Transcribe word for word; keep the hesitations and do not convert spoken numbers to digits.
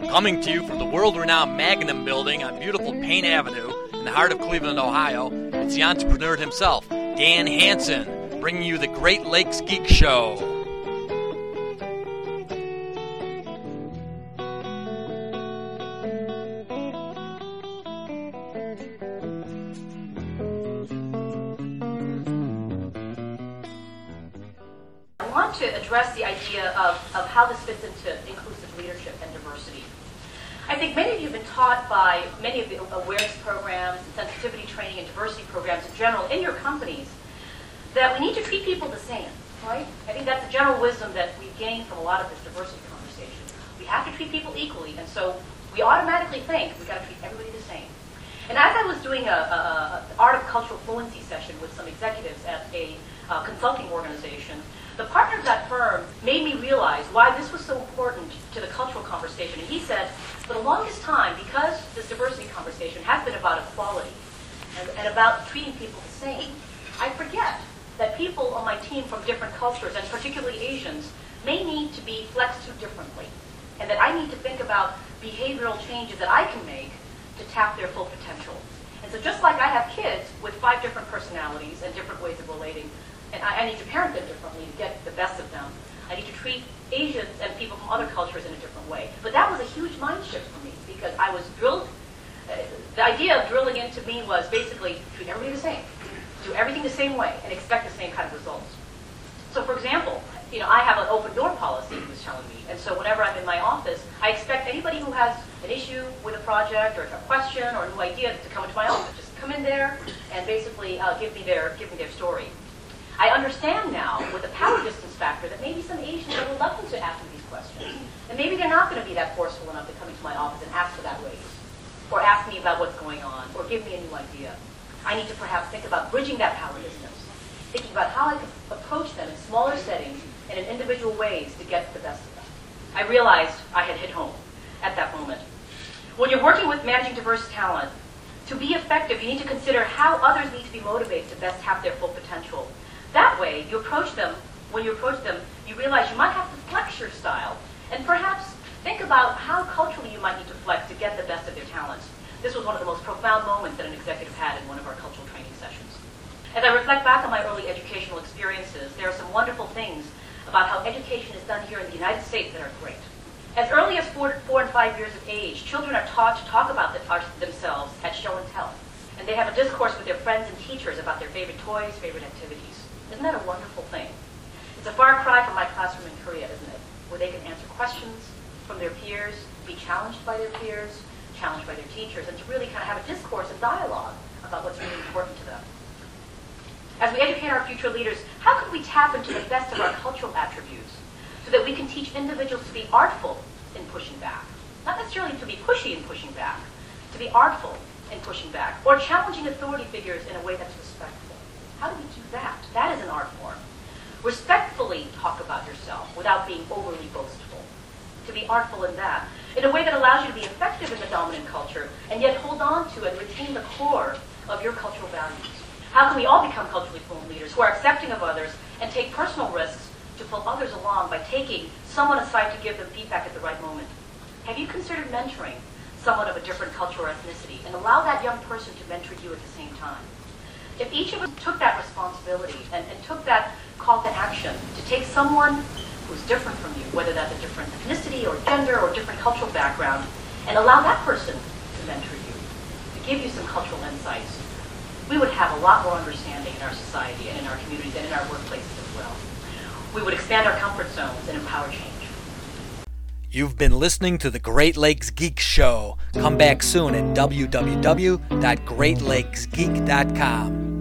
Coming to you from the world-renowned Magnum Building on beautiful Payne Avenue in the heart of Cleveland, Ohio, it's the entrepreneur himself, Dan Hansen, bringing you the Great Lakes Geek Show. I want to address the idea of, of how this fits into inclusive leadership and diversity. I think many of you have been taught by many of the awareness programs, and sensitivity training, and diversity programs in general in your companies that we need to treat people the same, right? I think that's the general wisdom that we've gained from a lot of this diversity conversation. We have to treat people equally, and so we automatically think we've got to treat everybody the same. And as I was doing a, a, a Art of Cultural Fluency session with some executives at a uh, consulting organization, the partner of that firm made me realize why this was so important to the cultural conversation. And he said, for the longest time, because this diversity conversation has been about equality and, and about treating people the same, I forget that people on my team from different cultures, and particularly Asians, may need to be flexed to differently. And that I need to think about behavioral changes that I can make to tap their full potential. And so just like I have kids with five different personalities and different ways of relating, and I, I need to parent them differently to get the best of them. I need to treat Asians and people from other cultures in a different way. But that was a huge mind shift for me because I was drilled, uh, the idea of drilling into me was basically treat everybody the same, do everything the same way, and expect the same kind of results. So for example, you know, I have an open door policy, he was telling me, and so whenever I'm in my office, I expect anybody who has an issue with a project or a question or a new idea to come into my office. Just come in there and basically uh, give me their give me their story. I understand now, with the power distance factor, that maybe some Asians are reluctant to ask me these questions. And maybe they're not going to be that forceful enough to come into my office and ask for that raise, or ask me about what's going on, or give me a new idea. I need to perhaps think about bridging that power distance, thinking about how I can approach them in smaller settings and in individual ways to get the best of them. I realized I had hit home at that moment. When you're working with managing diverse talent, to be effective, you need to consider how others need to be motivated to best tap their full potential. That way, you approach them, when you approach them, you realize you might have to flex your style, and perhaps think about how culturally you might need to flex to get the best of their talents. This was one of the most profound moments that an executive had in one of our cultural training sessions. As I reflect back on my early educational experiences, there are some wonderful things about how education is done here in the United States that are great. As early as four, four and five years of age, children are taught to talk about the, our, themselves at show and tell, and they have a discourse with their friends and teachers about their favorite toys, favorite activities. Isn't that a wonderful thing? It's a far cry from my classroom in Korea, isn't it? Where they can answer questions from their peers, be challenged by their peers, challenged by their teachers, and to really kind of have a discourse and dialogue about what's really important to them. As we educate our future leaders, how can we tap into the best of our cultural attributes so that we can teach individuals to be artful in pushing back? Not necessarily to be pushy in pushing back, to be artful in pushing back, or challenging authority figures in a way that's respectful. How do we do that? That is an art form. Respectfully talk about yourself without being overly boastful. To be artful in that, in a way that allows you to be effective in the dominant culture and yet hold on to and retain the core of your cultural values. How can we all become culturally fluent leaders who are accepting of others and take personal risks to pull others along by taking someone aside to give them feedback at the right moment? Have you considered mentoring someone of a different culture or ethnicity and allow that young person to mentor you at the same time? If each of us took that responsibility and, and took that call to action to take someone who's different from you, whether that's a different ethnicity or gender or different cultural background, and allow that person to mentor you, to give you some cultural insights, we would have a lot more understanding in our society and in our communities and in our workplaces as well. We would expand our comfort zones and empower change. You've been listening to the Great Lakes Geek Show. Come back soon at w w w dot great lakes geek dot com.